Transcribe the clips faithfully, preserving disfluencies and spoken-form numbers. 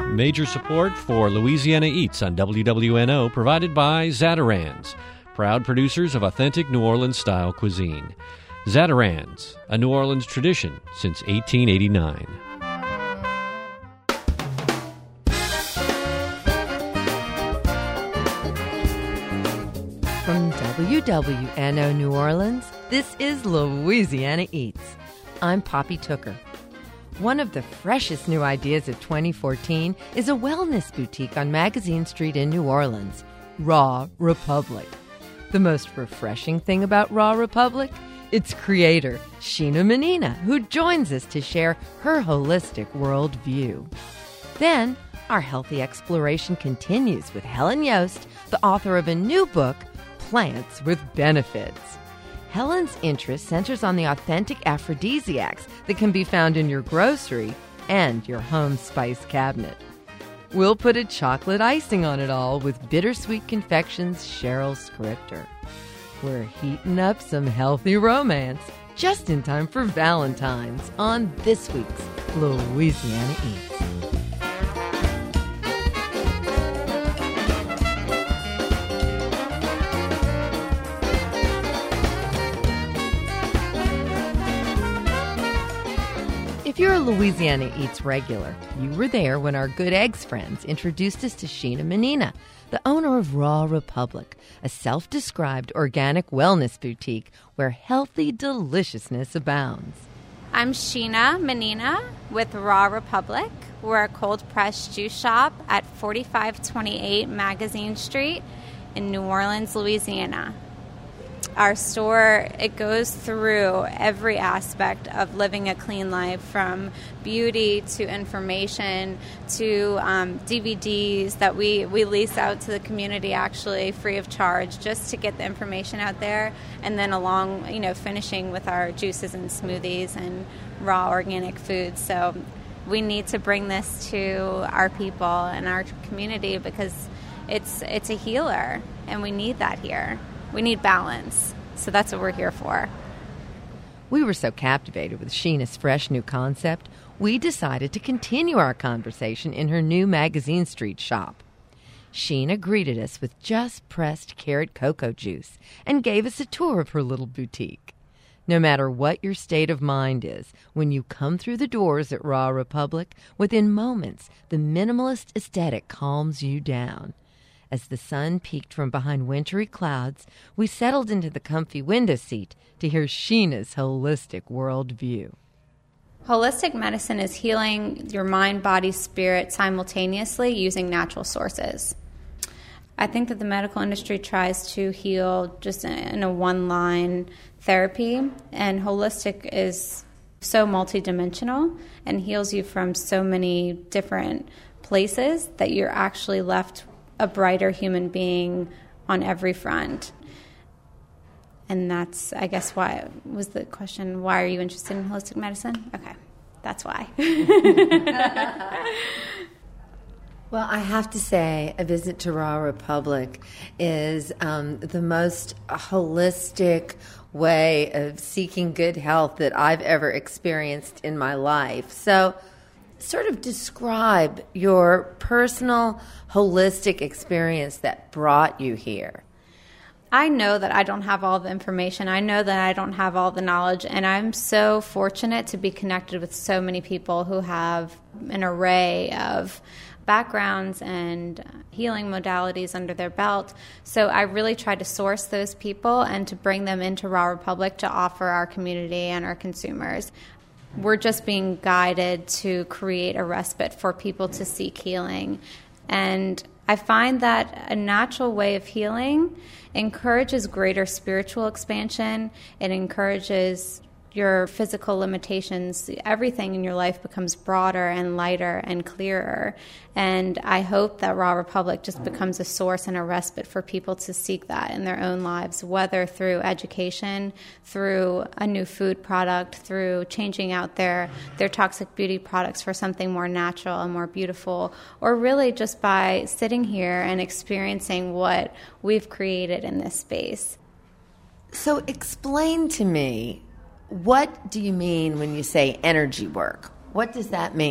Major support for Louisiana Eats on W W N O provided by Zatarain's, proud producers of authentic New Orleans-style cuisine. Zatarain's, a New Orleans tradition since eighteen eighty-nine. From W W N O New Orleans, this is Louisiana Eats. I'm Poppy Tooker. One of the freshest new ideas of twenty fourteen is a wellness boutique on Magazine Street in New Orleans, Raw Republic. The most refreshing thing about Raw Republic? Its creator, Sheena Menina, who joins us to share her holistic worldview. Then, our healthy exploration continues with Helen Yost, the author of a new book, Plants with Benefits. Helen's interest centers on the authentic aphrodisiacs that can be found in your grocery and your home spice cabinet. We'll put a chocolate icing on it all with Bittersweet Confections' Cheryl Scripter. We're heating up some healthy romance just in time for Valentine's on this week's Louisiana Eats. If you're a Louisiana Eats regular, you were there when our Good Eggs friends introduced us to Sheena Menina, the owner of Raw Republic, a self-described organic wellness boutique where healthy deliciousness abounds. I'm Sheena Menina with Raw Republic. We're a cold-pressed juice shop at forty-five twenty-eight Magazine Street in New Orleans, Louisiana. Our store, it goes through every aspect of living a clean life, from beauty to information to um, D V Ds that we, we lease out to the community actually free of charge just to get the information out there, and then along, you know, finishing with our juices and smoothies and raw organic foods. So we need to bring this to our people and our community because it's it's a healer and we need that here. We need balance. So that's what we're here for. We were so captivated with Sheena's fresh new concept, we decided to continue our conversation in her new Magazine Street shop. Sheena greeted us with just pressed carrot cocoa juice and gave us a tour of her little boutique. No matter what your state of mind is, when you come through the doors at Raw Republic, within moments, the minimalist aesthetic calms you down. As the sun peeked from behind wintry clouds, we settled into the comfy window seat to hear Sheena's holistic worldview. Holistic medicine is healing your mind, body, spirit simultaneously using natural sources. I think that the medical industry tries to heal just in a one-line therapy, and holistic is so multidimensional and heals you from so many different places that you're actually left a brighter human being on every front. And that's, I guess, why was the question, why are you interested in holistic medicine? Okay, that's why. Well, I have to say, a visit to Raw Republic is um, the most holistic way of seeking good health that I've ever experienced in my life. So, sort of describe your personal holistic experience that brought you here. I know that I don't have all the information. I know that I don't have all the knowledge, and I'm so fortunate to be connected with so many people who have an array of backgrounds and healing modalities under their belt. So I really try to source those people and to bring them into Raw Republic to offer our community and our consumers. We're just being guided to create a respite for people to seek healing. And I find that a natural way of healing encourages greater spiritual expansion. It encourages your physical limitations. Everything in your life becomes broader and lighter and clearer. And I hope that Raw Republic just becomes a source and a respite for people to seek that in their own lives, whether through education, through a new food product, through changing out their, their toxic beauty products for something more natural and more beautiful, or really just by sitting here and experiencing what we've created in this space. So explain to me, what do you mean when you say energy work? What does that mean?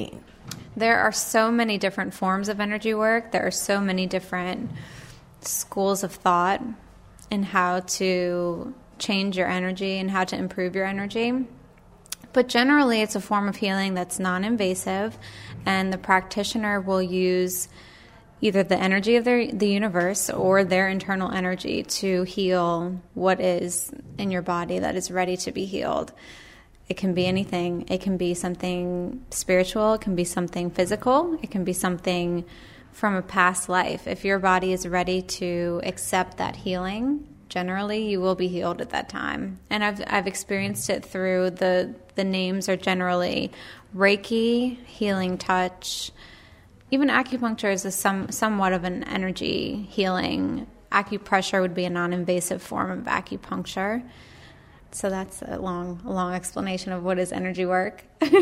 There are so many different forms of energy work. There are so many different schools of thought in how to change your energy and how to improve your energy. But generally, it's a form of healing that's non-invasive, and the practitioner will use either the energy of their, the universe or their internal energy to heal what is in your body that is ready to be healed. It can be anything. It can be something spiritual. It can be something physical. It can be something from a past life. If your body is ready to accept that healing, generally you will be healed at that time. And I've I've experienced it through the the names are generally Reiki, healing touch. Even acupuncture is a some somewhat of an energy healing. Acupressure would be a non-invasive form of acupuncture. So that's a long, a long explanation of what is energy work.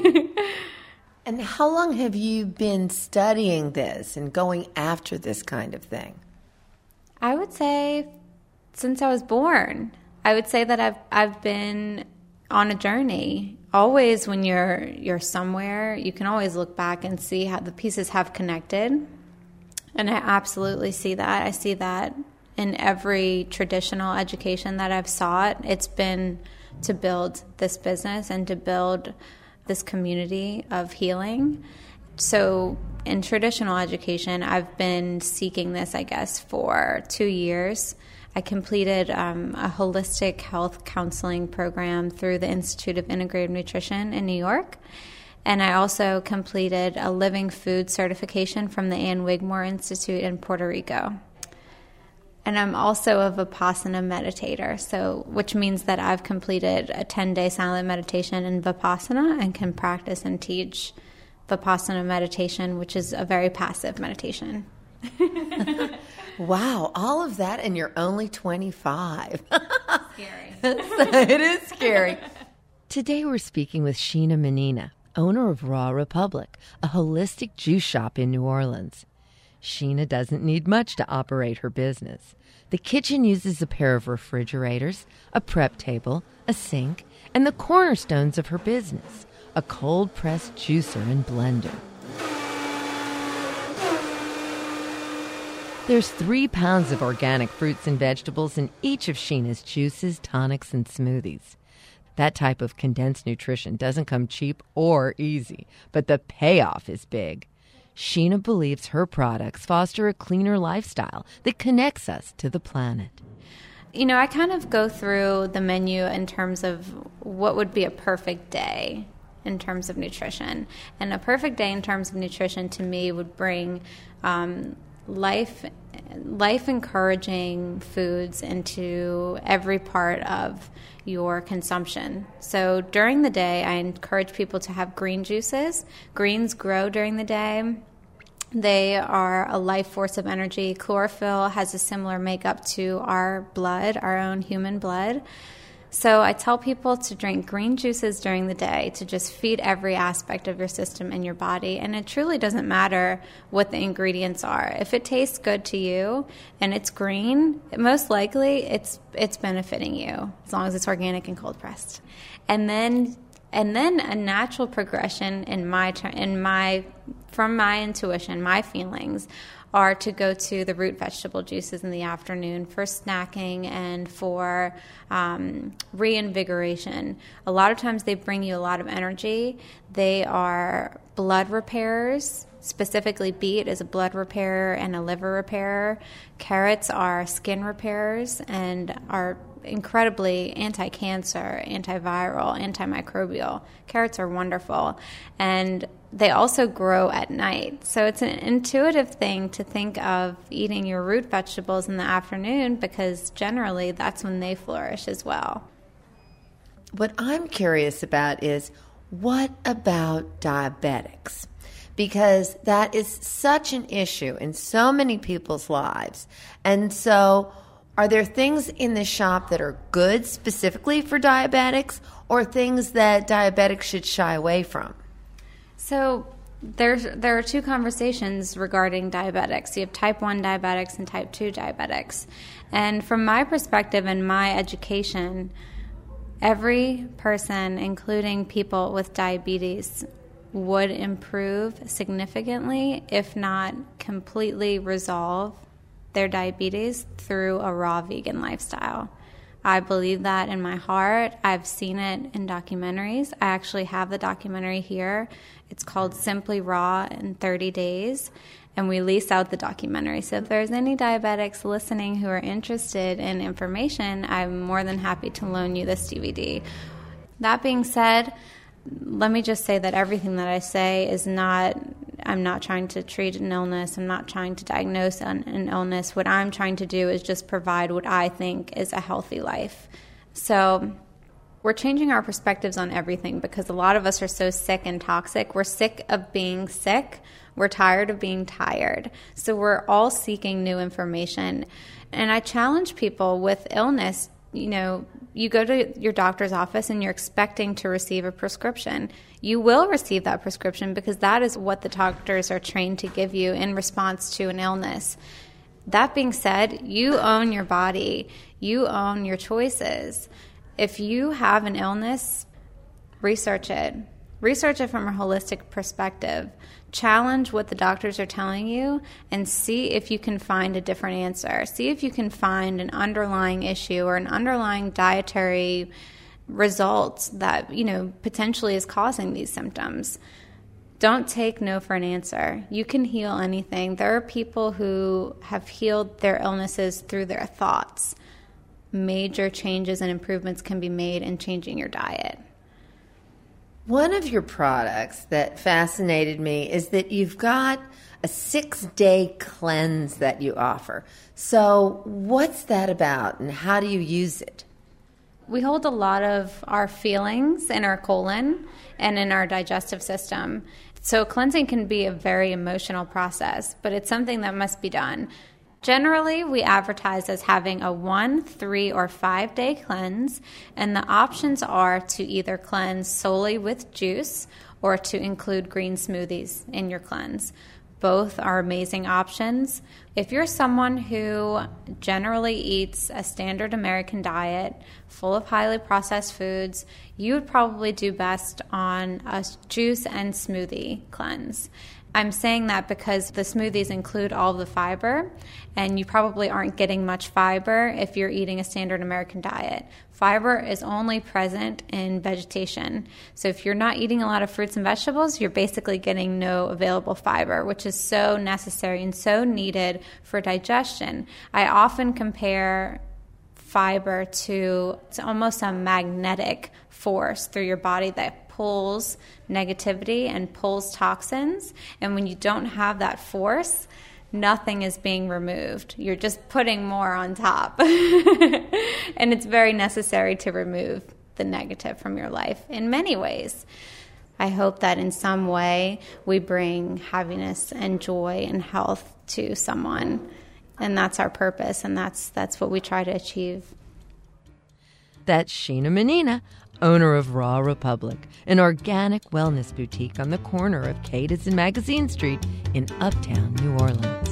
And how long have you been studying this and going after this kind of thing? I would say since I was born. I would say that I've I've been on a journey. Always when you're you're somewhere, you can always look back and see how the pieces have connected. And I absolutely see that. I see that in every traditional education that I've sought. It's been to build this business and to build this community of healing. So in traditional education, I've been seeking this, I guess, for two years. I completed um, a holistic health counseling program through the Institute of Integrative Nutrition in New York. And I also completed a living food certification from the Ann Wigmore Institute in Puerto Rico. And I'm also a Vipassana meditator, so which means that I've completed a ten-day silent meditation in Vipassana and can practice and teach Vipassana meditation, which is a very passive meditation. Wow, all of that, and you're only twenty-five. Scary. It is scary. Today we're speaking with Sheena Menina, owner of Raw Republic, a holistic juice shop in New Orleans. Sheena doesn't need much to operate her business. The kitchen uses a pair of refrigerators, a prep table, a sink, and the cornerstones of her business, a cold-pressed juicer and blender. There's three pounds of organic fruits and vegetables in each of Sheena's juices, tonics, and smoothies. That type of condensed nutrition doesn't come cheap or easy, but the payoff is big. Sheena believes her products foster a cleaner lifestyle that connects us to the planet. You know, I kind of go through the menu in terms of what would be a perfect day in terms of nutrition. And a perfect day in terms of nutrition to me would bring um, life, life-encouraging foods into every part of your consumption. So during the day, I encourage people to have green juices. Greens grow during the day. They are a life force of energy. Chlorophyll has a similar makeup to our blood, our own human blood. So I tell people to drink green juices during the day to just feed every aspect of your system and your body. And it truly doesn't matter what the ingredients are. If it tastes good to you and it's green, most likely it's it's benefiting you as long as it's organic and cold pressed. And then and then a natural progression in my in my from my intuition, my feelings are to go to the root vegetable juices in the afternoon for snacking and for um, reinvigoration. A lot of times they bring you a lot of energy. They are blood repairers. Specifically, beet is a blood repairer and a liver repairer. Carrots are skin repairers and are incredibly anti-cancer, antiviral, antimicrobial. Carrots are wonderful. And they also grow at night. So it's an intuitive thing to think of eating your root vegetables in the afternoon because generally that's when they flourish as well. What I'm curious about is, what about diabetics? Because that is such an issue in so many people's lives. And so are there things in the shop that are good specifically for diabetics, or things that diabetics should shy away from? So there's, there are two conversations regarding diabetics. You have type one diabetics and type two diabetics. And from my perspective and my education, every person, including people with diabetes, would improve significantly, if not completely resolve, their diabetes through a raw vegan lifestyle. I believe that in my heart. I've seen it in documentaries. I actually have the documentary here. It's called Simply Raw in thirty days, and we lease out the documentary. So if there's any diabetics listening who are interested in information, I'm more than happy to loan you this D V D. That being said, let me just say that everything that I say is not, I'm not trying to treat an illness. I'm not trying to diagnose an, an illness. What I'm trying to do is just provide what I think is a healthy life. So we're changing our perspectives on everything because a lot of us are so sick and toxic. We're sick of being sick. We're tired of being tired. So we're all seeking new information. And I challenge people with illness, you know, you go to your doctor's office and you're expecting to receive a prescription. You will receive that prescription because that is what the doctors are trained to give you in response to an illness. That being said, you own your body. You own your choices. If you have an illness, research it. Research it from a holistic perspective. Challenge what the doctors are telling you and see if you can find a different answer. See if you can find an underlying issue or an underlying dietary result that, you know, potentially is causing these symptoms. Don't take no for an answer. You can heal anything. There are people who have healed their illnesses through their thoughts. Major changes and improvements can be made in changing your diet. One of your products that fascinated me is that you've got a six-day cleanse that you offer. So what's that about and how do you use it? We hold a lot of our feelings in our colon and in our digestive system. So cleansing can be a very emotional process, but it's something that must be done. Generally, we advertise as having a one, three, or five-day cleanse, and the options are to either cleanse solely with juice or to include green smoothies in your cleanse. Both are amazing options. If you're someone who generally eats a standard American diet full of highly processed foods, you would probably do best on a juice and smoothie cleanse. I'm saying that because the smoothies include all the fiber, and you probably aren't getting much fiber if you're eating a standard American diet. Fiber is only present in vegetation. So if you're not eating a lot of fruits and vegetables, you're basically getting no available fiber, which is so necessary and so needed for digestion. I often compare fiber to it's almost a magnetic force through your body that pulls negativity and pulls toxins. And when you don't have that force, nothing is being removed. You're just putting more on top. And it's very necessary to remove the negative from your life in many ways. I hope that in some way we bring happiness and joy and health to someone. And that's our purpose, and that's that's what we try to achieve. That's Sheena Menina, owner of Raw Republic, an organic wellness boutique on the corner of Cadiz and Magazine Street in Uptown New Orleans.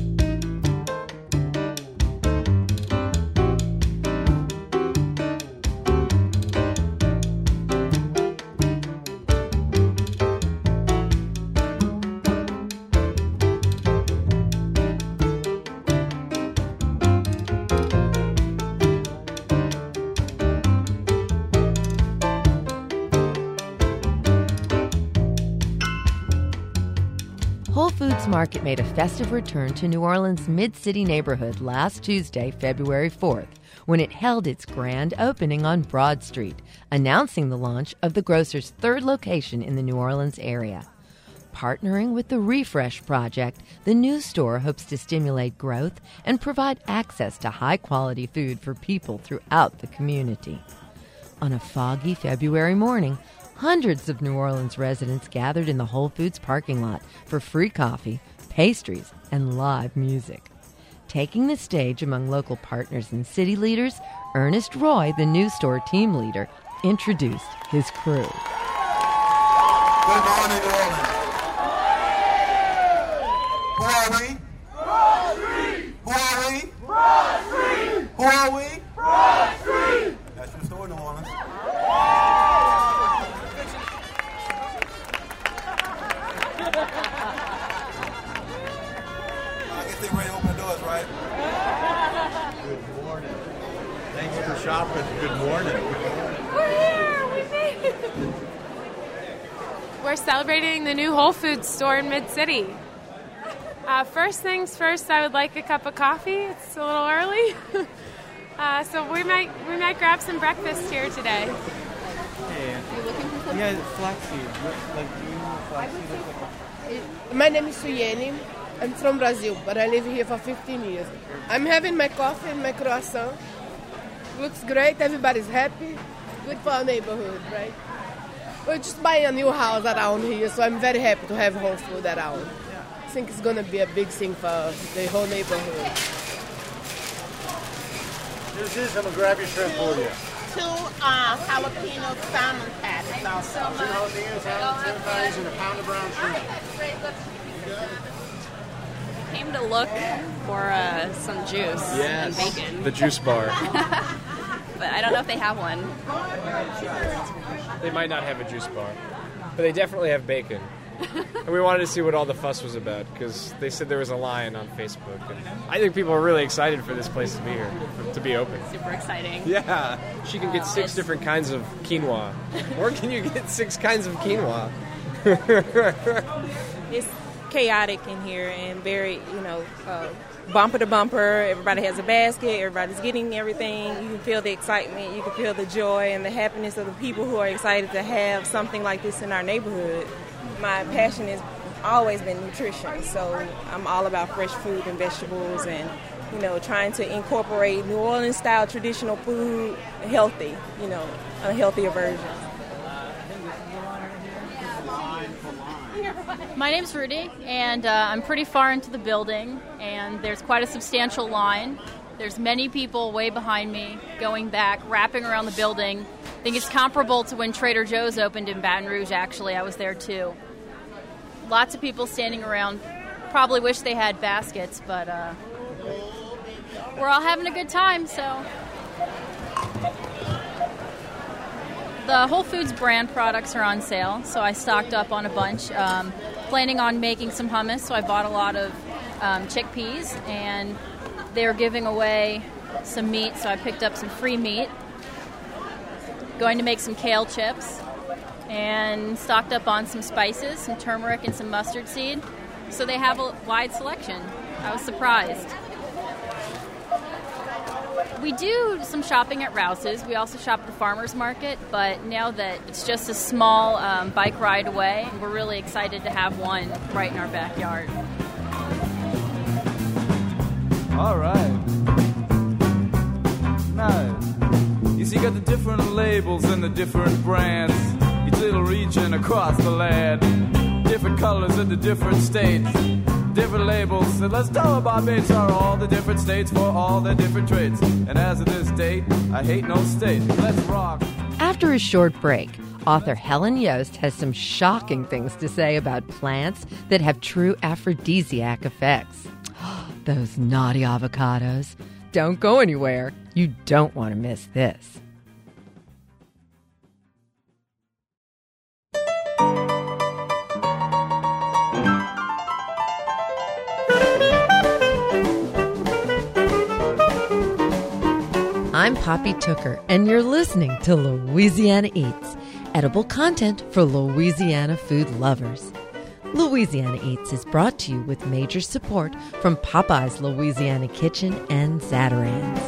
Whole Foods Market made a festive return to New Orleans' Mid-City neighborhood last Tuesday, February fourth, when it held its grand opening on Broad Street, announcing the launch of the grocer's third location in the New Orleans area. Partnering with the Refresh Project, the new store hopes to stimulate growth and provide access to high-quality food for people throughout the community. On a foggy February morning, hundreds of New Orleans residents gathered in the Whole Foods parking lot for free coffee, pastries, and live music. Taking the stage among local partners and city leaders, Ernest Roy, the new store team leader, introduced his crew. Good morning, New Orleans. Who are we? Broad Street. Who are we? Broad Street. Who are we? Broad Street. That's your story, New Orleans. think we're ready to open the doors, right? Good morning. Thanks for shopping. Good morning. We're here. We made it. We're celebrating the new Whole Foods store in Mid-City. Uh, first things first, I would like a cup of coffee. It's a little early. uh, so we might we might grab some breakfast here today. Hey. Are you looking for something? Yeah, flaxseed. Like, do you know flaxseed looks like? My name is Suyeni. I'm from Brazil, but I live here for fifteen years. I'm having my coffee and my croissant. Looks great. Everybody's happy. Good for our neighborhood, right? We're just buying a new house around here, so I'm very happy to have Whole Food around. I think it's going to be a big thing for the whole neighborhood. This is, I'm going to grab your shrimp for you. Two uh, jalapeno salmon patties also. Two jalapenos, salmon patties, and a pound of brown shrimp. Came to look for uh, some juice yes, and bacon. The juice bar. But I don't know if they have one. They might not have a juice bar, but they definitely have bacon. And we wanted to see what all the fuss was about, because they said there was a line on Facebook. And I think people are really excited for this place to be here, for, to be open. Super exciting. Yeah, she can get six It's... different kinds of quinoa. Or can you get six kinds of quinoa? It's chaotic in here and very, you know, uh, bumper to bumper. Everybody has a basket. Everybody's getting everything. You can feel the excitement. You can feel the joy and the happiness of the people who are excited to have something like this in our neighborhood. My passion has always been nutrition, so I'm all about fresh food and vegetables and, you know, trying to incorporate New Orleans-style traditional food, healthy, you know, a healthier version. My name's Rudy, and uh, I'm pretty far into the building, and there's quite a substantial line. There's many people way behind me, going back, wrapping around the building. I think it's comparable to when Trader Joe's opened in Baton Rouge, actually. I was there, too. Lots of people standing around. Probably wish they had baskets, but uh, we're all having a good time, so... The Whole Foods brand products are on sale, so I stocked up on a bunch. Um, planning on making some hummus, so I bought a lot of um, chickpeas, and they're giving away some meat, so I picked up some free meat. Going to make some kale chips, and stocked up on some spices, some turmeric and some mustard seed. So they have a wide selection. I was surprised. We do some shopping at Rouse's. We also shop at the farmer's market, but now that it's just a small um, bike ride away, we're really excited to have one right in our backyard. All right. Nice. You see, you got the different labels and the different brands, each little region across the land, different colors in the different states. Different labels, and let's tell about Bates are all the different states for all the different traits. And as of this date, I hate no state. Let's rock. After a short break, author Helen Yost has some shocking things to say about plants that have true aphrodisiac effects. Those naughty avocados. Don't go anywhere. You don't want to miss this. I'm Poppy Tooker, and you're listening to Louisiana Eats, edible content for Louisiana food lovers. Louisiana Eats is brought to you with major support from Popeye's Louisiana Kitchen and Zatarain's.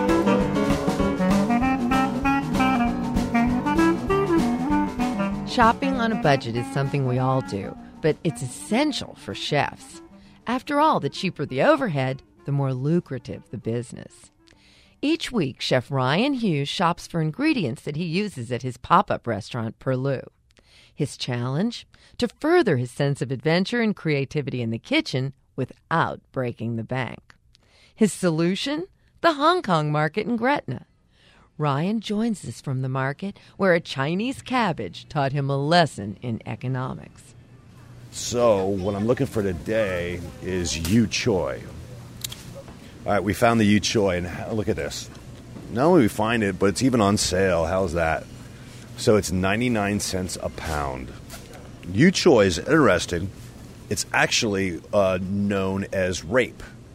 Shopping on a budget is something we all do, but it's essential for chefs. After all, the cheaper the overhead, the more lucrative the business. Each week, Chef Ryan Hughes shops for ingredients that he uses at his pop-up restaurant, Perlou. His challenge? To further his sense of adventure and creativity in the kitchen without breaking the bank. His solution? The Hong Kong market in Gretna. Ryan joins us from the market where a Chinese cabbage taught him a lesson in economics. So, what I'm looking for today is yu choy. All right, we found the yu choy, and look at this. Not only do we find it, but it's even on sale. How's that? So it's ninety-nine cents a pound. Yu choy is interesting. It's actually uh, known as rape.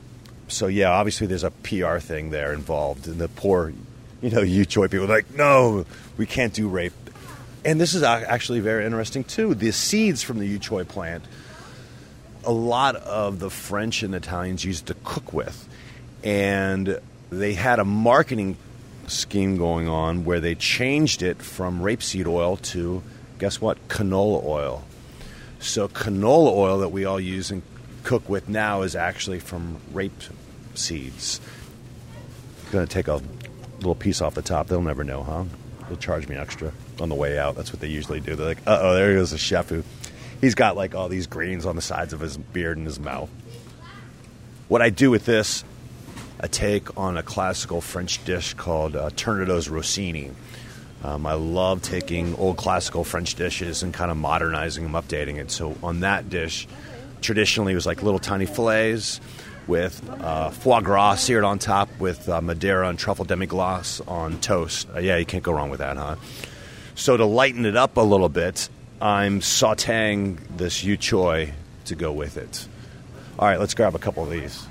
so yeah, obviously there's a P R thing there involved, and the poor, you know, U Choi people are like, no, we can't do rape. And this is actually very interesting too. The seeds from the U Choi plant, a lot of the French and Italians used to cook with, and they had a marketing scheme going on where they changed it from rapeseed oil to, guess what, canola oil. So canola oil that we all use and cook with now is actually from rape seeds. I'm going to take a little piece off the top. They'll never know, huh? They'll charge me extra on the way out. That's what they usually do. They're like, uh-oh, there goes a chef who, he's got like all these greens on the sides of his beard and his mouth. What I do with this, a take on a classical French dish called uh, Tournedos Rossini. Um, I love taking old classical French dishes and kind of modernizing them, updating it. So on that dish, traditionally it was like little tiny fillets with uh, foie gras seared on top with uh, Madeira and truffle demi-glace on toast. Uh, yeah, you can't go wrong with that, huh? So to lighten it up a little bit, I'm sautéing this yu choi to go with it. All right, let's grab a couple of these.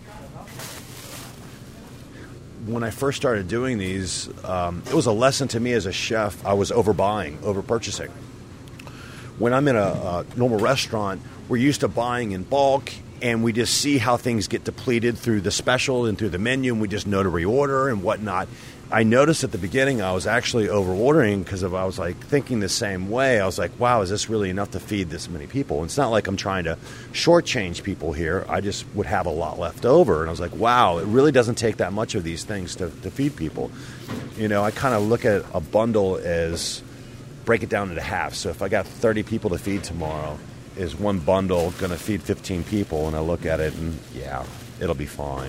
When I first started doing these, um, it was a lesson to me as a chef. I was overbuying, overpurchasing. When I'm in a, a normal restaurant, we're used to buying in bulk, and we just see how things get depleted through the special and through the menu, and we just know to reorder and whatnot. I noticed at the beginning I was actually over-ordering because of I was like thinking the same way. I was like, wow, is this really enough to feed this many people? And it's not like I'm trying to shortchange people here. I just would have a lot left over. And I was like, wow, it really doesn't take that much of these things to, to feed people. You know, I kind of look at a bundle as break it down into half. So if I got thirty people to feed tomorrow, is one bundle going to feed fifteen people? And I look at it and, yeah, it'll be fine.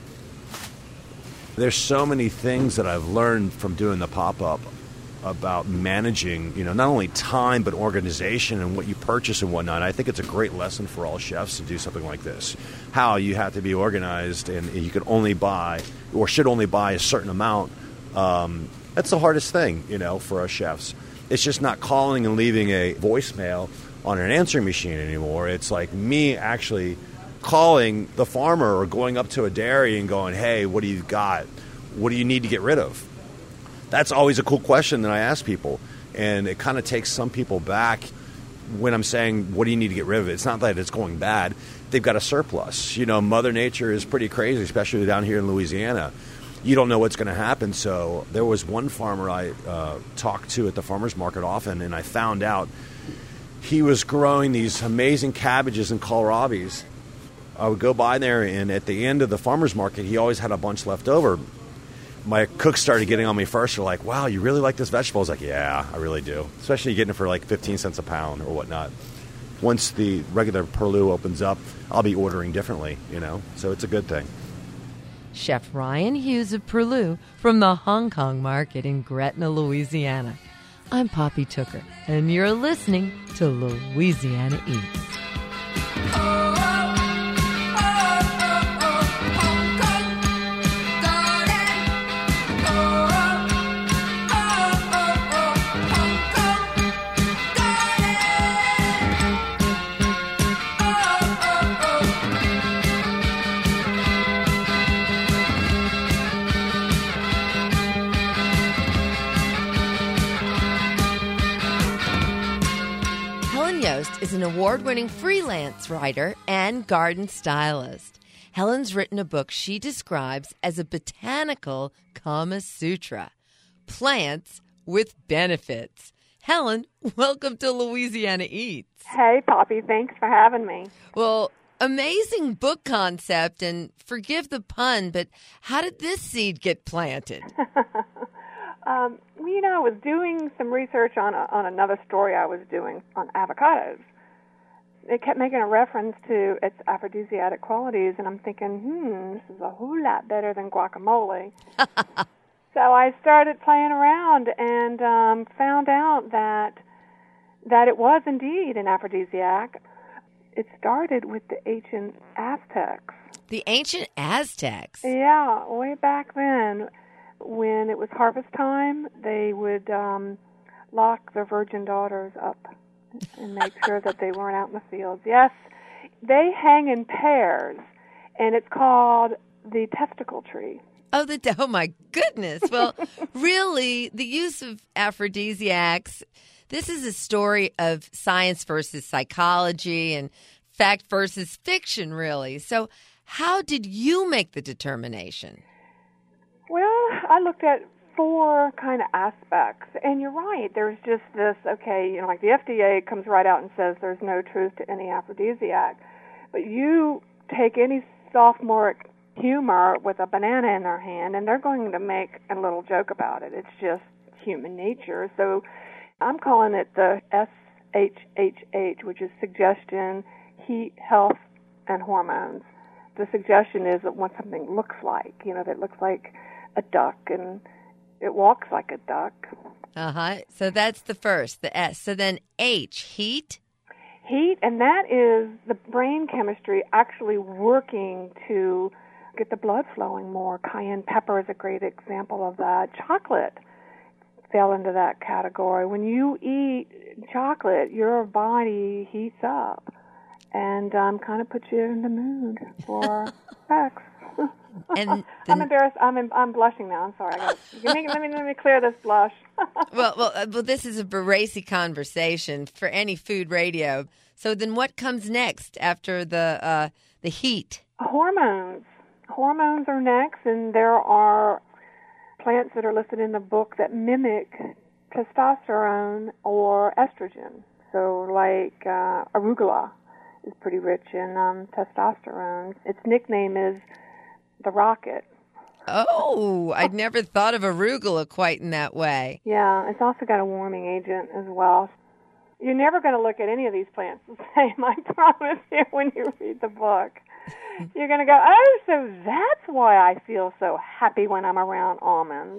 There's so many things that I've learned from doing the pop-up about managing, you know, not only time but organization and what you purchase and whatnot. I think it's a great lesson for all chefs to do something like this. How you have to be organized and you can only buy or should only buy a certain amount. Um, that's the hardest thing, you know, for us chefs. It's just not calling and leaving a voicemail on an answering machine anymore. It's like me actually calling the farmer or going up to a dairy and going, hey, what do you got? What do you need to get rid of? That's always a cool question that I ask people. And it kind of takes some people back when I'm saying, what do you need to get rid of? It's not that it's going bad. They've got a surplus. You know, Mother Nature is pretty crazy, especially down here in Louisiana. You don't know what's going to happen. So there was one farmer I uh, talked to at the farmer's market often, and I found out he was growing these amazing cabbages and kohlrabis. I would go by there, and at the end of the farmer's market, he always had a bunch left over. My cooks started getting on me first. They're like, wow, you really like this vegetable? I was like, yeah, I really do. Especially getting it for like fifteen cents a pound or whatnot. Once the regular Perlu opens up, I'll be ordering differently, you know, so it's a good thing. Chef Ryan Hughes of Perlu from the Hong Kong market in Gretna, Louisiana. I'm Poppy Tooker, and you're listening to Louisiana Eats. Is an award-winning freelance writer and garden stylist. Helen's written a book she describes as a botanical Kama Sutra. Plants with benefits. Helen, welcome to Louisiana Eats. Hey, Poppy. Thanks for having me. Well, amazing book concept, and forgive the pun, but how did this seed get planted? um, you know, I was doing some research on a, on another story I was doing on avocados. It kept making a reference to its aphrodisiac qualities, and I'm thinking, hmm, this is a whole lot better than guacamole. So I started playing around and um, found out that that it was indeed an aphrodisiac. It started with the ancient Aztecs. The ancient Aztecs? Yeah, way back then. When it was harvest time, they would um, lock their virgin daughters up and make sure that they weren't out in the fields. Yes, they hang in pairs, and it's called the testicle tree. Oh, the oh my goodness. Well, really, the use of aphrodisiacs, this is a story of science versus psychology and fact versus fiction, really. So how did you make the determination? Well, I looked at four kind of aspects. And you're right, there's just this, okay, you know, like the F D A comes right out and says there's no truth to any aphrodisiac. But you take any sophomoric humor with a banana in their hand, and they're going to make a little joke about it. It's just human nature. So I'm calling it the S H H H, which is suggestion, heat, health, and hormones. The suggestion is that what something looks like, you know, that looks like a duck and it walks like a duck. Uh-huh. So that's the first, the S. So then H, heat? Heat, and that is the brain chemistry actually working to get the blood flowing more. Cayenne pepper is a great example of that. Chocolate fell into that category. When you eat chocolate, your body heats up and um, kind of puts you in the mood for sex. And I'm embarrassed. I'm I'm blushing now. I'm sorry. I got let me let me let me clear this blush. well, well, uh, well. This is a racy conversation for any food radio. So then, what comes next after the uh, the heat? Hormones. Hormones are next, and there are plants that are listed in the book that mimic testosterone or estrogen. So, like uh, arugula is pretty rich in um, testosterone. Its nickname is the rocket. Oh, I'd never thought of arugula quite in that way. Yeah, it's also got a warming agent as well. You're never going to look at any of these plants the same, I promise you, when you read the book. You're going to go, oh, so that's why I feel so happy when I'm around almonds.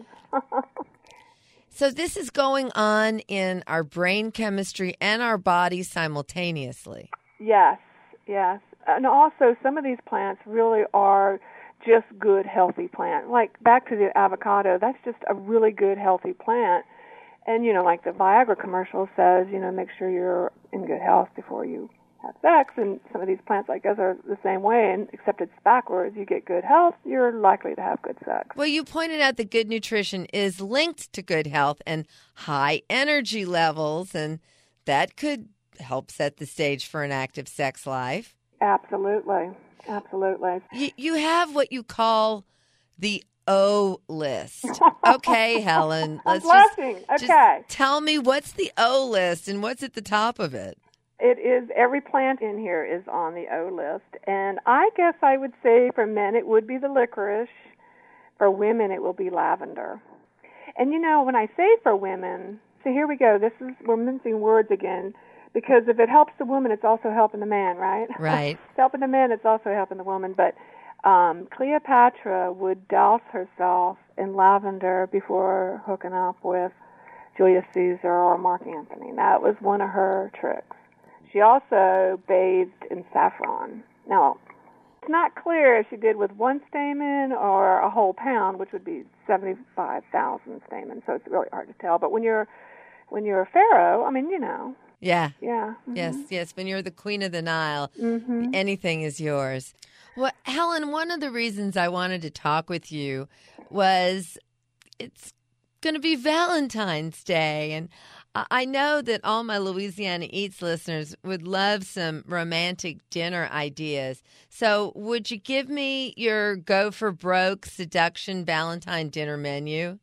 So this is going on in our brain chemistry and our body simultaneously. Yes, yes. And also, some of these plants really are just good, healthy plant. Like, back to the avocado, that's just a really good, healthy plant. And, you know, like the Viagra commercial says, you know, make sure you're in good health before you have sex. And some of these plants, I guess, are the same way, and except it's backwards. You get good health, you're likely to have good sex. Well, you pointed out that good nutrition is linked to good health and high energy levels, and that could help set the stage for an active sex life. Absolutely. Absolutely. You, you have what you call the O list. Okay, Helen. I'm Let's blushing. Just, okay. Just tell me what's the O list and what's at the top of it. It is, every plant in here is on the O list. And I guess I would say for men it would be the licorice. For women it will be lavender. And you know, when I say for women, so here we go. This is, we're mincing words again. Because if it helps the woman, it's also helping the man, right? Right. It's helping the man, it's also helping the woman. But um, Cleopatra would douse herself in lavender before hooking up with Julius Caesar or Mark Antony. That was one of her tricks. She also bathed in saffron. Now, it's not clear if she did with one stamen or a whole pound, which would be seventy-five thousand stamens, so it's really hard to tell. But when you're when you're a pharaoh, I mean, you know. Yeah. Yeah. Mm-hmm. Yes, yes. When you're the queen of the Nile, mm-hmm. anything is yours. Well, Helen, one of the reasons I wanted to talk with you was it's going to be Valentine's Day. And I know that all my Louisiana Eats listeners would love some romantic dinner ideas. So would you give me your go for broke seduction Valentine dinner menu?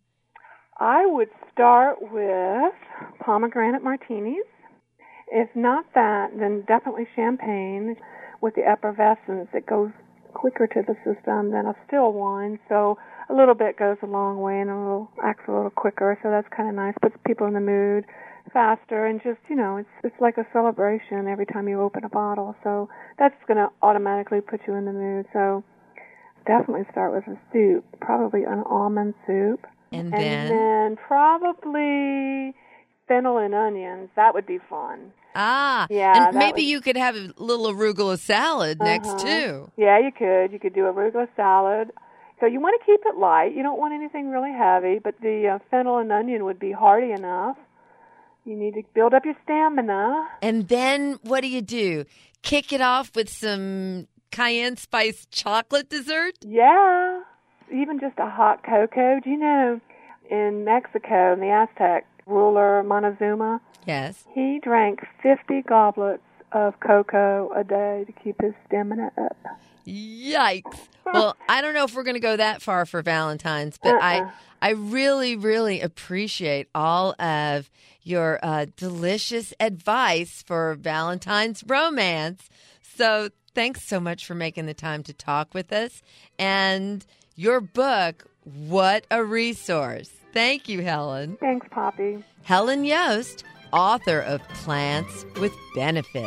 I would start with pomegranate martinis. If not that, then definitely champagne with the effervescence. It goes quicker to the system than a still wine, so a little bit goes a long way and a little acts a little quicker, so that's kind of nice. Puts people in the mood faster, and just, you know, it's it's like a celebration every time you open a bottle, so that's going to automatically put you in the mood. So definitely start with a soup, probably an almond soup. And then? And then probably fennel and onions. That would be fun. Ah, yeah. And maybe would... you could have a little arugula salad uh-huh. next, too. Yeah, you could. You could do arugula salad. So you want to keep it light. You don't want anything really heavy, but the uh, fennel and onion would be hearty enough. You need to build up your stamina. And then what do you do? Kick it off with some cayenne spice chocolate dessert? Yeah. Even just a hot cocoa. Do you know, in Mexico, in the Aztec ruler Montezuma, yes, he drank fifty goblets of cocoa a day to keep his stamina up. Yikes. Well, I don't know if we're going to go that far for Valentine's, but uh-uh. I I really, really appreciate all of your uh, delicious advice for Valentine's romance. So thanks so much for making the time to talk with us. And your book, what a resource. Thank you, Helen. Thanks, Poppy. Helen Yost, author of Plants with Benefits.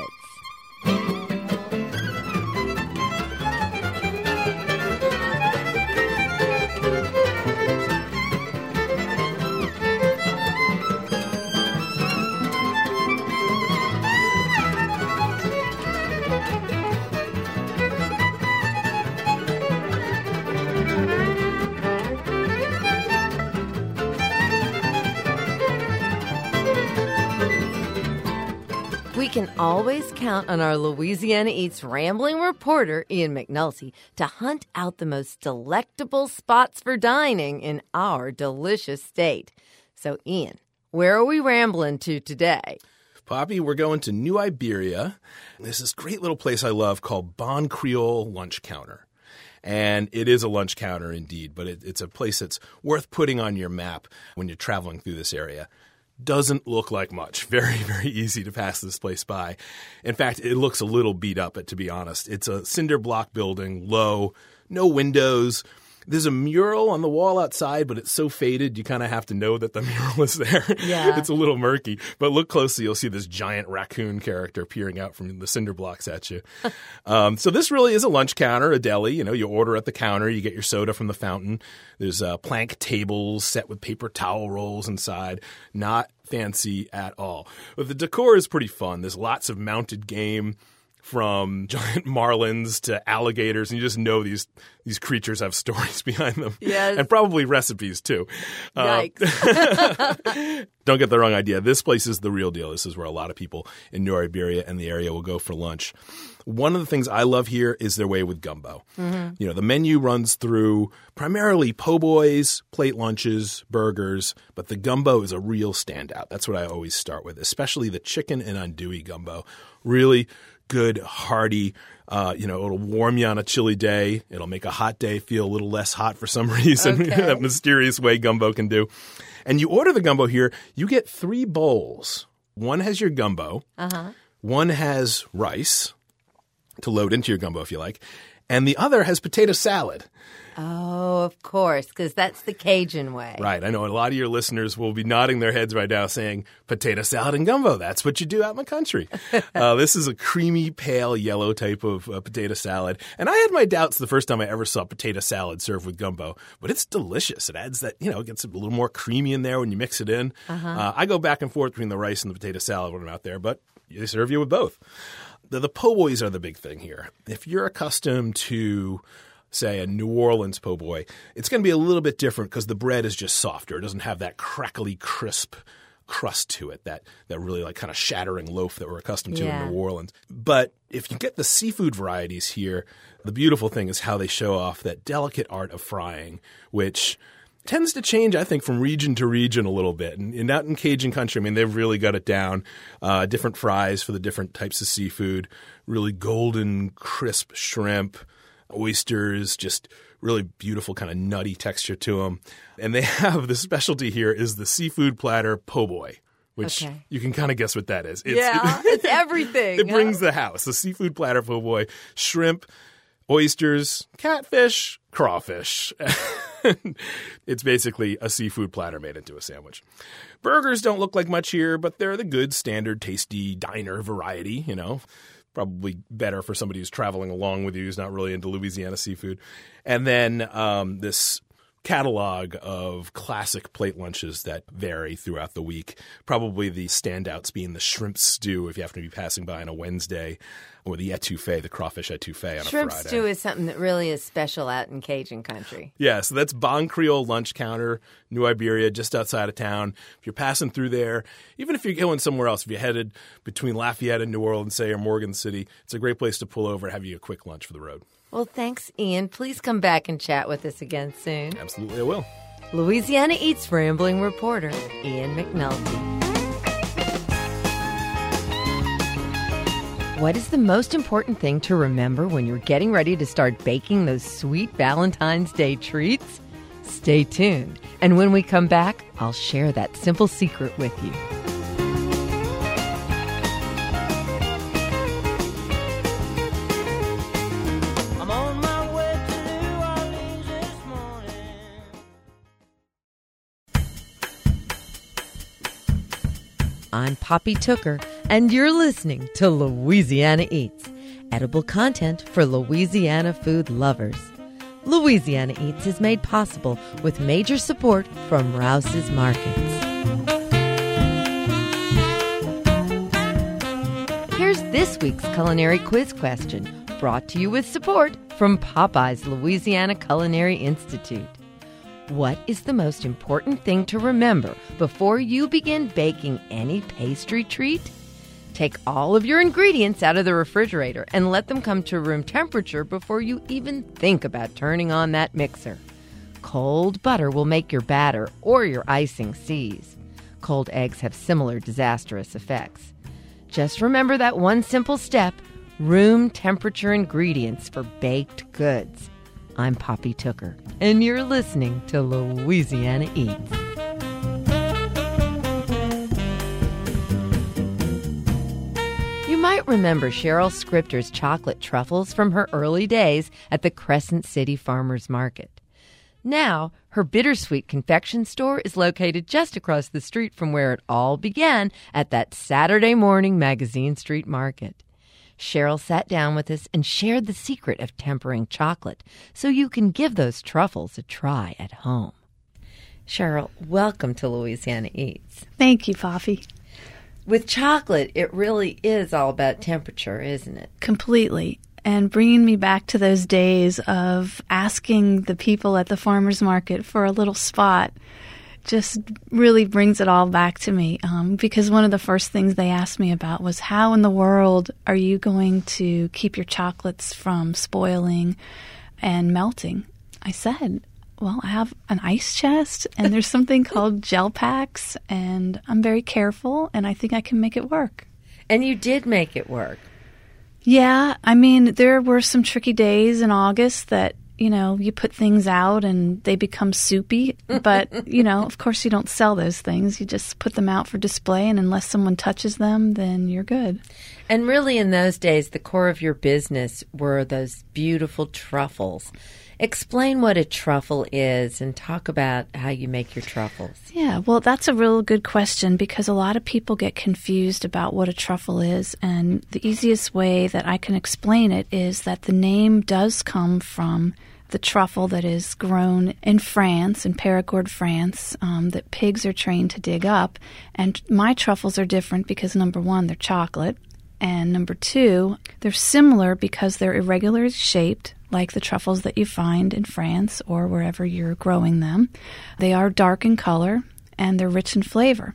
We can always count on our Louisiana Eats rambling reporter, Ian McNulty, to hunt out the most delectable spots for dining in our delicious state. So, Ian, where are we rambling to today? Poppy, we're going to New Iberia. There's this great little place I love called Bon Creole Lunch Counter. And it is a lunch counter indeed, but it, it's a place that's worth putting on your map when you're traveling through this area. Doesn't look like much. Very, very easy to pass this place by. In fact, it looks a little beat up, to be honest. It's a cinder block building, low, no windows. There's a mural on the wall outside, but it's so faded you kind of have to know that the mural is there. Yeah. It's a little murky. But look closely, you'll see this giant raccoon character peering out from the cinder blocks at you. um, so this really is a lunch counter, a deli. You know, you order at the counter, you get your soda from the fountain. There's uh, plank tables set with paper towel rolls inside. Not fancy at all. But the decor is pretty fun. There's lots of mounted game, from giant marlins to alligators, and you just know these these creatures have stories behind them. Yes. And probably recipes, too. Yikes. Uh, don't get the wrong idea. This place is the real deal. This is where a lot of people in New Iberia and the area will go for lunch. One of the things I love here is their way with gumbo. Mm-hmm. You know, the menu runs through primarily po' boys, plate lunches, burgers, but the gumbo is a real standout. That's what I always start with, especially the chicken and andouille gumbo. Really good, hearty, uh, you know, it'll warm you on a chilly day. It'll make a hot day feel a little less hot for some reason, Okay. that mysterious way gumbo can do. And you order the gumbo here, you get three bowls. One has your gumbo. Uh-huh. One has rice to load into your gumbo if you like. And the other has potato salad. Oh, of course, because that's the Cajun way. Right. I know a lot of your listeners will be nodding their heads right now saying, potato salad and gumbo, that's what you do out in the country. uh, this is a creamy, pale yellow type of uh, potato salad. And I had my doubts the first time I ever saw potato salad served with gumbo, but it's delicious. It adds that, you know, it gets a little more creamy in there when you mix it in. Uh-huh. Uh, I go back and forth between the rice and the potato salad when I'm out there, but they serve you with both. The, the po' boys are the big thing here. If you're accustomed to, say, a New Orleans po' boy, it's going to be a little bit different because the bread is just softer. It doesn't have that crackly, crisp crust to it, that that really like kind of shattering loaf that we're accustomed to Yeah. in New Orleans. But if you get the seafood varieties here, the beautiful thing is how they show off that delicate art of frying, which tends to change, I think, from region to region a little bit. And, and out in Cajun country, I mean, they've really got it down. Uh, different fries for the different types of seafood, really golden, crisp shrimp, oysters, just really beautiful kind of nutty texture to them. And they have the specialty here is the seafood platter po' boy, which Okay. you can kind of guess what that is. It's, Yeah, it's everything. It brings the house. The seafood platter po' boy, shrimp, oysters, catfish, crawfish. It's basically a seafood platter made into a sandwich. Burgers don't look like much here, but they're the good, standard, tasty diner variety, you know. Probably better for somebody who's traveling along with you who's not really into Louisiana seafood. And then um, this catalog of classic plate lunches that vary throughout the week. Probably the standouts being the shrimp stew if you happen to be passing by on a Wednesday, or the etouffee, the crawfish etouffee on Shrimp a Friday. stew is something that really is special out in Cajun country. Yeah, so that's Bon Creole Lunch Counter, New Iberia, just outside of town. If you're passing through there, even if you're going somewhere else, if you're headed between Lafayette and New Orleans, say, or Morgan City, it's a great place to pull over and have you a quick lunch for the road. Well, thanks, Ian. Please come back and chat with us again soon. Absolutely, I will. Louisiana Eats Rambling reporter Ian McNulty. What is the most important thing to remember when you're getting ready to start baking those sweet Valentine's Day treats? Stay tuned. And when we come back, I'll share that simple secret with you. I'm on my way to New Orleans this morning. I'm Poppy Tooker, and you're listening to Louisiana Eats, edible content for Louisiana food lovers. Louisiana Eats is made possible with major support from Rouse's Markets. Here's this week's culinary quiz question, brought to you with support from Popeye's Louisiana Culinary Institute. What is the most important thing to remember before you begin baking any pastry treat? Take all of your ingredients out of the refrigerator and let them come to room temperature before you even think about turning on that mixer. Cold butter will make your batter or your icing seize. Cold eggs have similar disastrous effects. Just remember that one simple step, room temperature ingredients for baked goods. I'm Poppy Tooker, and you're listening to Louisiana Eats. You might remember Cheryl Scripter's chocolate truffles from her early days at the Crescent City Farmers Market. Now, her bittersweet confection store is located just across the street from where it all began at that Saturday morning Magazine Street Market. Cheryl sat down with us and shared the secret of tempering chocolate so you can give those truffles a try at home. Cheryl, welcome to Louisiana Eats. Thank you, Poppy. With chocolate, it really is all about temperature, isn't it? Completely. And bringing me back to those days of asking the people at the farmer's market for a little spot just really brings it all back to me. Um, because one of the first things they asked me about was, how in the world are you going to keep your chocolates from spoiling and melting? I said, well, I have an ice chest, and there's something called gel packs, and I'm very careful, and I think I can make it work. And you did make it work. Yeah, I mean, there were some tricky days in August that, you know, you put things out and they become soupy. But, you know, of course you don't sell those things. You just put them out for display, and unless someone touches them, then you're good. And really in those days, the core of your business were those beautiful truffles. Explain what a truffle is and talk about how you make your truffles. Yeah, well, that's a real good question because a lot of people get confused about what a truffle is. And the easiest way that I can explain it is that the name does come from the truffle that is grown in France, in Périgord, France, um, that pigs are trained to dig up. And my truffles are different because, number one, they're chocolate. And number two, they're similar because they're irregularly shaped, like the truffles that you find in France or wherever you're growing them. They are dark in color, and they're rich in flavor.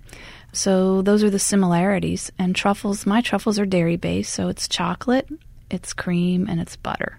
So those are the similarities. And truffles, my truffles are dairy-based, so it's chocolate, it's cream, and it's butter.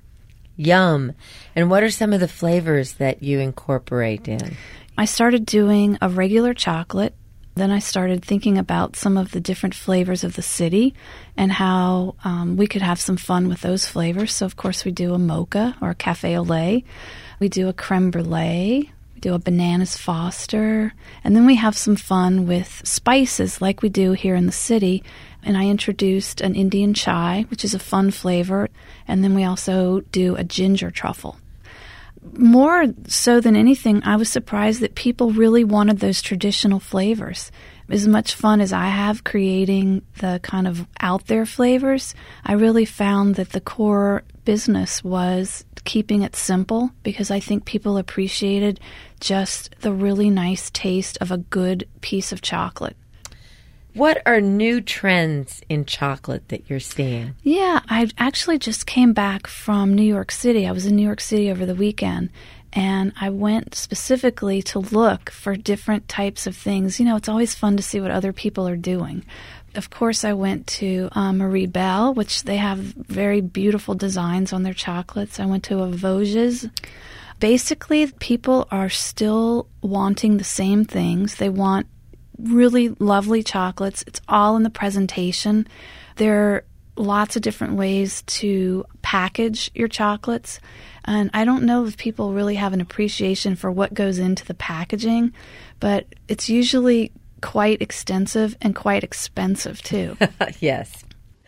Yum. And what are some of the flavors that you incorporate in? I started doing a regular chocolate. Then I started thinking about some of the different flavors of the city and how um, we could have some fun with those flavors. So, of course, we do a mocha or a cafe au lait. We do a creme brulee. We do a bananas foster. And then we have some fun with spices like we do here in the city. And I introduced an Indian chai, which is a fun flavor. And then we also do a ginger truffle. More so than anything, I was surprised that people really wanted those traditional flavors. As much fun as I have creating the kind of out there flavors, I really found that the core business was keeping it simple, because I think people appreciated just the really nice taste of a good piece of chocolate. What are new trends in chocolate that you're seeing? Yeah, I actually just came back from New York City. I was in New York City over the weekend, and I went specifically to look for different types of things. You know, it's always fun to see what other people are doing. Of course, I went to uh, Marie Belle, which they have very beautiful designs on their chocolates. I went to a Vosges. Basically, people are still wanting the same things. They want really lovely chocolates. It's all in the presentation. There are lots of different ways to package your chocolates. And I don't know if people really have an appreciation for what goes into the packaging, but it's usually quite extensive and quite expensive too. Yes.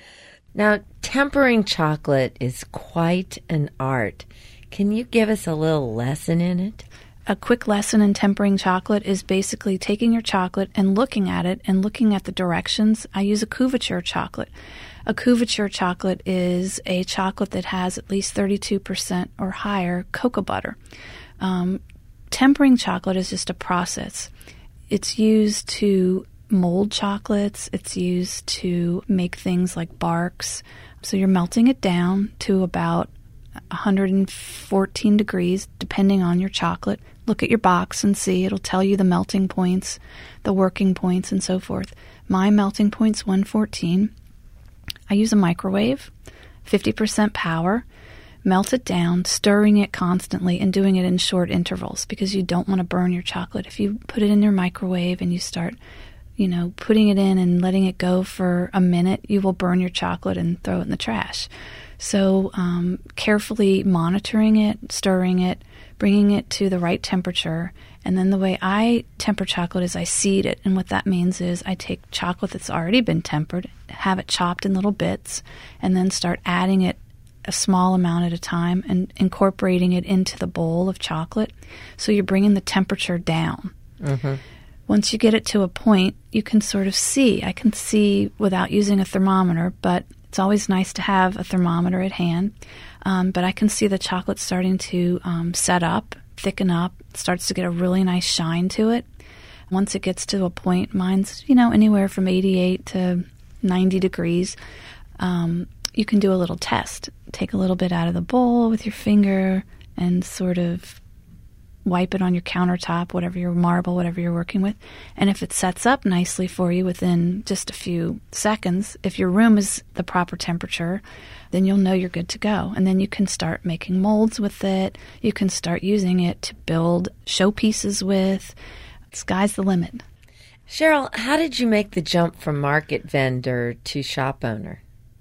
Now, tempering chocolate is quite an art. Can you give us a little lesson in it? A quick lesson in tempering chocolate is basically taking your chocolate and looking at it and looking at the directions. I use a couverture chocolate. A couverture chocolate is a chocolate that has at least thirty-two percent or higher cocoa butter. Um, tempering chocolate is just a process. It's used to mold chocolates. It's used to make things like barks. So you're melting it down to about one hundred fourteen degrees, depending on your chocolate. Look at your box and see. It'll tell you the melting points, the working points, and so forth. My melting point's one fourteen. I use a microwave, fifty percent power, melt it down, stirring it constantly and doing it in short intervals because you don't want to burn your chocolate. If you put it in your microwave and you start, you know, putting it in and letting it go for a minute, you will burn your chocolate and throw it in the trash. So um, carefully monitoring it, stirring it, bringing it to the right temperature. And then the way I temper chocolate is I seed it. And what that means is I take chocolate that's already been tempered, have it chopped in little bits, and then start adding it a small amount at a time and incorporating it into the bowl of chocolate. So you're bringing the temperature down. Mm-hmm. Once you get it to a point, you can sort of see. I can see without using a thermometer, but it's always nice to have a thermometer at hand. Um, but I can see the chocolate starting to um, set up, thicken up. It starts to get a really nice shine to it. Once it gets to a point, mine's, you know, anywhere from eighty-eight to ninety degrees. Um, you can do a little test. Take a little bit out of the bowl with your finger and sort of wipe it on your countertop, whatever your marble, whatever you're working with. And if it sets up nicely for you within just a few seconds, if your room is the proper temperature, then you'll know you're good to go. And then you can start making molds with it. You can start using it to build showpieces with. Sky's the limit. Cheryl, how did you make the jump from market vendor to shop owner?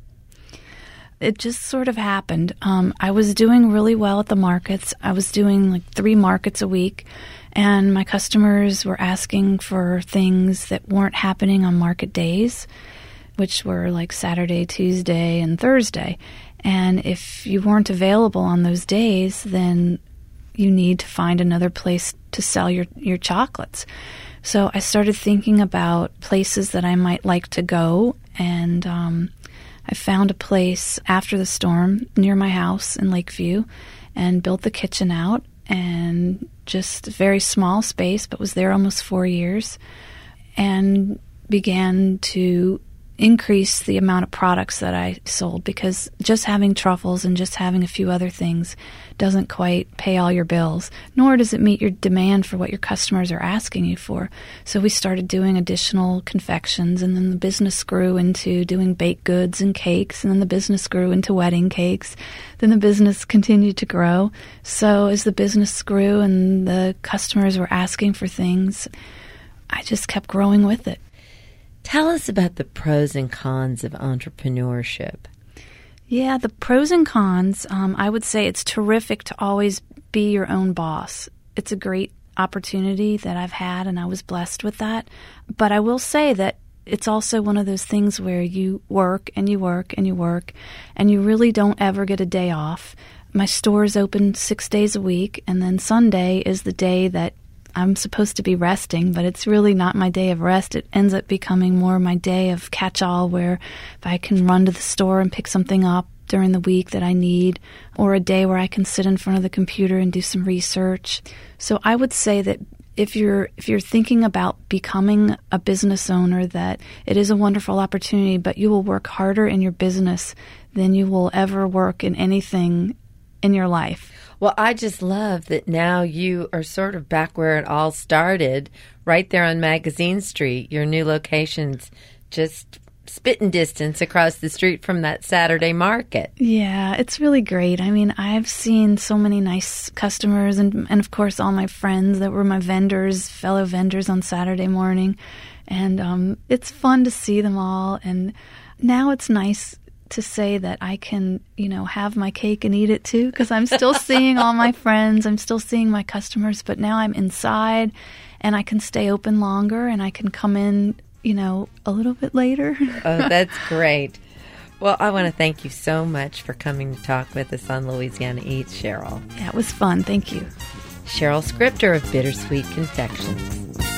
It just sort of happened. Um, I was doing really well at the markets. I was doing like three markets a week, and my customers were asking for things that weren't happening on market days, which were like Saturday, Tuesday, and Thursday. And if you weren't available on those days, then you need to find another place to sell your, your chocolates. So I started thinking about places that I might like to go, and um, I found a place after the storm near my house in Lakeview and built the kitchen out, and just a very small space, but was there almost four years, and began to increase the amount of products that I sold, because just having truffles and just having a few other things doesn't quite pay all your bills, nor does it meet your demand for what your customers are asking you for. So we started doing additional confections, and then the business grew into doing baked goods and cakes, and then the business grew into wedding cakes. Then the business continued to grow. So as the business grew and the customers were asking for things, I just kept growing with it. Tell us about the pros and cons of entrepreneurship. Yeah, the pros and cons, um, I would say it's terrific to always be your own boss. It's a great opportunity that I've had, and I was blessed with that. But I will say that it's also one of those things where you work and you work and you work, and you really don't ever get a day off. My store is open six days a week, and then Sunday is the day that I'm supposed to be resting, but it's really not my day of rest. It ends up becoming more my day of catch-all, where if I can run to the store and pick something up during the week that I need, or a day where I can sit in front of the computer and do some research. So I would say that if you're if you're thinking about becoming a business owner, that it is a wonderful opportunity, but you will work harder in your business than you will ever work in anything in your life. Well, I just love that now you are sort of back where it all started, right there on Magazine Street. Your new location's just spitting distance across the street from that Saturday market. Yeah, it's really great. I mean, I've seen so many nice customers and, and of course, all my friends that were my vendors, fellow vendors on Saturday morning. And um, it's fun to see them all. And now it's nice to say that I can, you know, have my cake and eat it too, because I'm still seeing all my friends. I'm still seeing my customers, but now I'm inside and I can stay open longer and I can come in, you know, a little bit later. Oh, that's great. Well, I want to thank you so much for coming to talk with us on Louisiana Eats, Cheryl. That was fun. Thank you. Cheryl Scripter of Bittersweet Confections.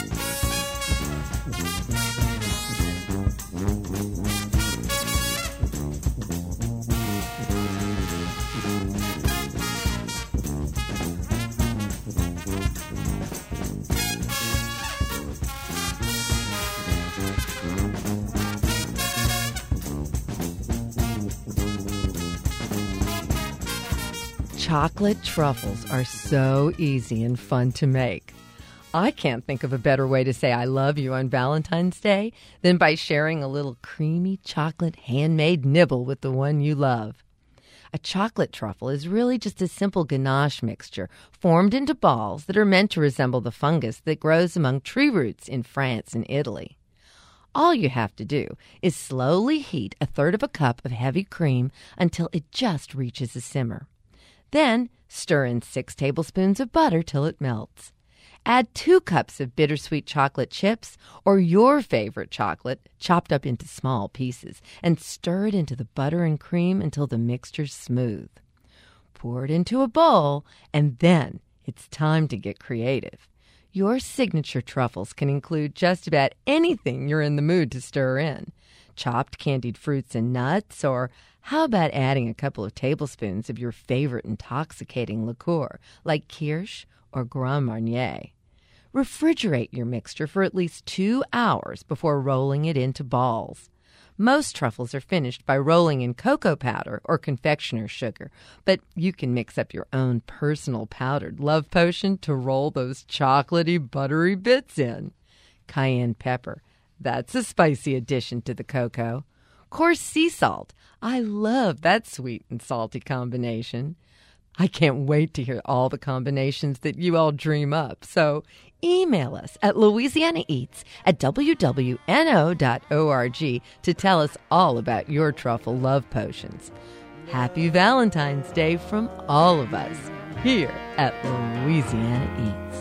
Chocolate truffles are so easy and fun to make. I can't think of a better way to say I love you on Valentine's Day than by sharing a little creamy chocolate handmade nibble with the one you love. A chocolate truffle is really just a simple ganache mixture formed into balls that are meant to resemble the fungus that grows among tree roots in France and Italy. All you have to do is slowly heat a third of a cup of heavy cream until it just reaches a simmer. Then stir in six tablespoons of butter till it melts. Add two cups of bittersweet chocolate chips or your favorite chocolate chopped up into small pieces and stir it into the butter and cream until the mixture's smooth. Pour it into a bowl and then it's time to get creative. Your signature truffles can include just about anything you're in the mood to stir in. Chopped candied fruits and nuts, or how about adding a couple of tablespoons of your favorite intoxicating liqueur, like Kirsch or Grand Marnier. Refrigerate your mixture for at least two hours before rolling it into balls. Most truffles are finished by rolling in cocoa powder or confectioner's sugar, but you can mix up your own personal powdered love potion to roll those chocolatey, buttery bits in. Cayenne pepper. That's a spicy addition to the cocoa. Coarse sea salt. I love that sweet and salty combination. I can't wait to hear all the combinations that you all dream up. So email us at louisianaeats at w w n o dot org to tell us all about your truffle love potions. Happy Valentine's Day from all of us here at Louisiana Eats.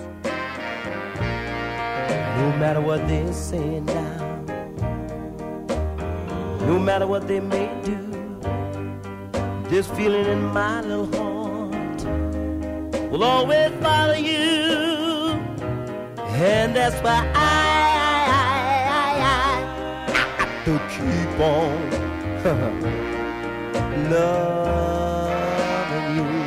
No matter what they're saying now, no matter what they may do, this feeling in my little heart will always follow you. And that's why I, I, I, I, I have to keep on loving you.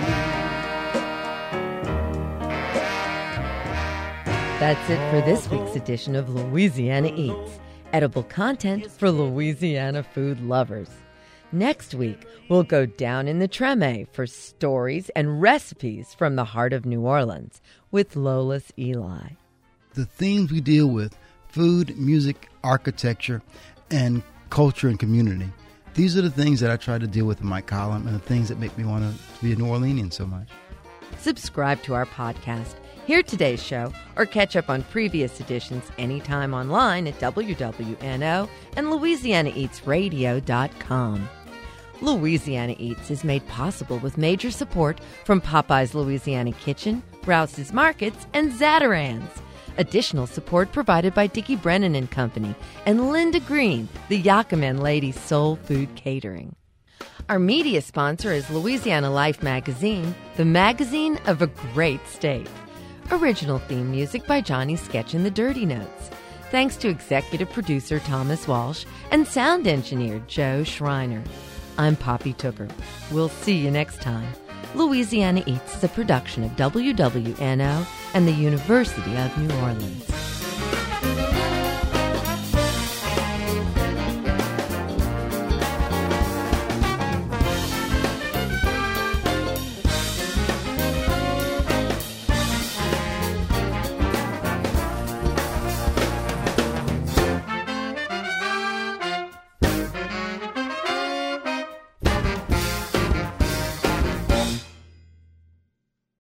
That's it for this week's edition of Louisiana Eats, edible content for Louisiana food lovers. Next week, we'll go down in the Treme for stories and recipes from the heart of New Orleans with Lolis Eli. The themes we deal with, food, music, architecture, and culture and community. These are the things that I try to deal with in my column and the things that make me want to be a New Orleanian so much. Subscribe to our podcast, hear today's show, or catch up on previous editions anytime online at W W N O and Louisiana Eats Radio dot com. Louisiana Eats is made possible with major support from Popeye's Louisiana Kitchen, Rouse's Markets, and Zatarain's. Additional support provided by Dickie Brennan and Company and Linda Green, the Yakima Ladies Soul Food Catering. Our media sponsor is Louisiana Life Magazine, the magazine of a great state. Original theme music by Johnny Sketch and the Dirty Notes. Thanks to executive producer Thomas Walsh and sound engineer Joe Schreiner. I'm Poppy Tooker. We'll see you next time. Louisiana Eats is a production of W W N O and the University of New Orleans.